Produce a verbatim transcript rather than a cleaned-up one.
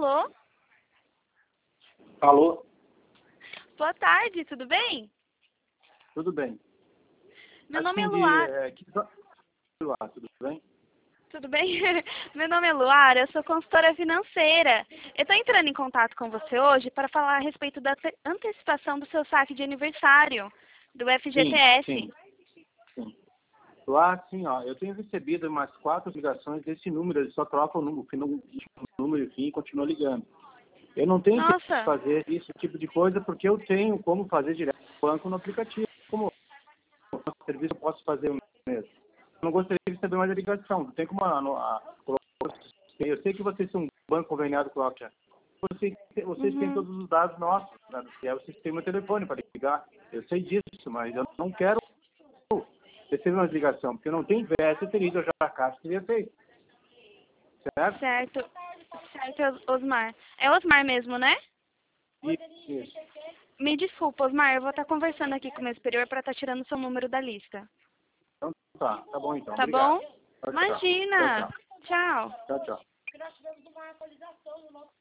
Alô? Alô? Boa tarde, tudo bem? Tudo bem. Meu nome é Assim, Luar. de, é, que- Luar, tudo bem? Tudo bem? Meu nome é Luar, eu sou consultora financeira. Eu estou entrando em contato com você hoje para falar a respeito da ante- antecipação do seu saque de aniversário, do Sim, F G T S. sim, sim. Luar, sim, ó, eu tenho recebido umas quatro ligações desse número, ele só troca o número, o fim- o número e fim e continua ligando. Eu não tenho que Nossa, fazer esse tipo de coisa porque eu tenho como fazer direto no banco no aplicativo. Como o serviço eu posso fazer eu mesmo. Eu não gostaria de receber mais a ligação. Tem como a, a, eu sei que vocês são um banco conveniado com a Cláudia. Vocês, vocês têm uhum. todos os dados nossos, né? Que é o sistema telefone para ligar. Eu sei disso, mas eu não quero receber uma ligação, porque eu não tenho tivesse, eu teria ido já a caixa e teria feito. Certo? Certo, certo, Osmar. É Osmar mesmo, né? Isso, isso. Me desculpa, Osmar, eu vou estar conversando aqui com o meu superior para estar tirando seu número da lista. Então tá, tá bom então. Tá Obrigado. bom? Tchau, tchau. Imagina. Tchau, Tchau. tchau. Tchau, tchau.